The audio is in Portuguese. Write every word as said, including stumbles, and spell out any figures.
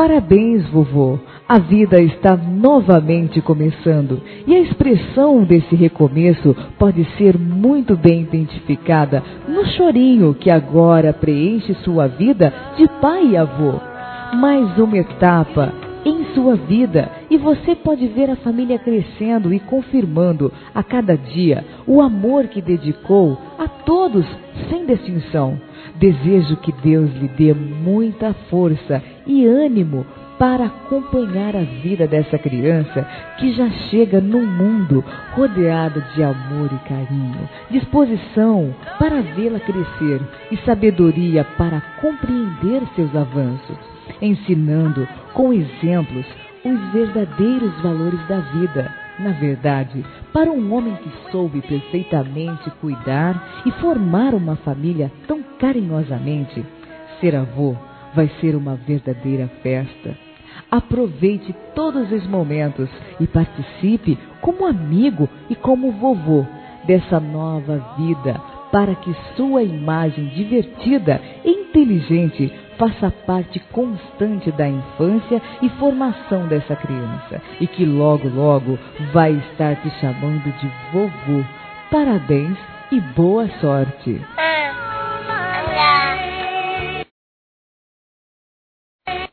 Parabéns, vovô! A vida está novamente começando e a expressão desse recomeço pode ser muito bem identificada no chorinho que agora preenche sua vida de pai e avô. Mais uma etapa em sua vida e você pode ver a família crescendo e confirmando a cada dia o amor que dedicou a todos sem distinção. Desejo que Deus lhe dê muita força e ânimo para acompanhar a vida dessa criança que já chega no mundo rodeada de amor e carinho, disposição para vê-la crescer e sabedoria para compreender seus avanços, ensinando com exemplos os verdadeiros valores da vida. Na verdade, para um homem que soube perfeitamente cuidar e formar uma família tão carinhosamente, ser avô vai ser uma verdadeira festa. Aproveite todos os momentos e participe como amigo e como vovô dessa nova vida, para que sua imagem divertida e inteligente faça parte constante da infância e formação dessa criança, e que logo, logo vai estar te chamando de vovô. Parabéns e boa sorte!